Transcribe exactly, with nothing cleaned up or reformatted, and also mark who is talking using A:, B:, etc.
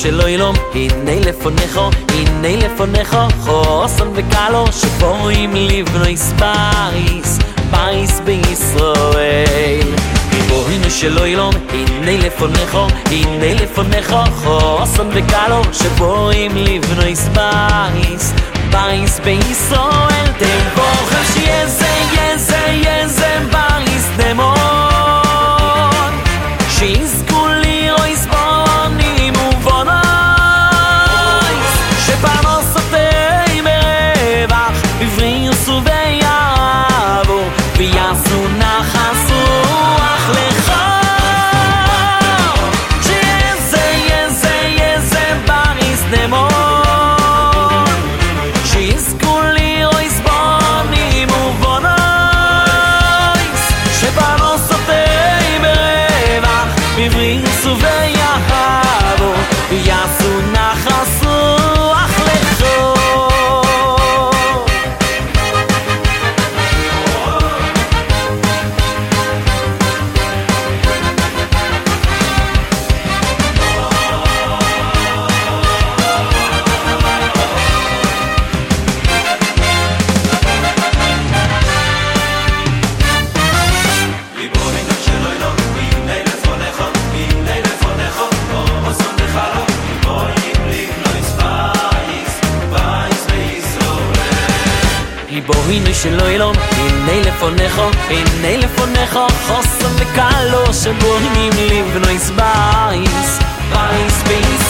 A: של אילום, הנה לפונך, הנה לפונך, חוסן וקלו שבואים לבנויס בייס, בייס בישראל. ריבונו של אילום, הנה לפונך, הנה לפונך, חוסן וקלו שבואים לבנויס בייס, בייס בישראל. תבורך שיזה יזה יזה בייס נמון, שיזכו לירויס בונים ובונויס, שפרנסתי ברווח בבריאוס וביעבור, ויעשו נחס רוח לך. שיזה יזה יזה בייס נמון, שיזכו לירויס בונים ובונויס, שפרנסתי ברווח בבריאוס וביעבור, ויעשו נחס רוח לך. ריבונו של אילום, הנה לפונך, הנה לפונך, חוסן וקלו שבונים לבנויס בייס, בייס בישראל.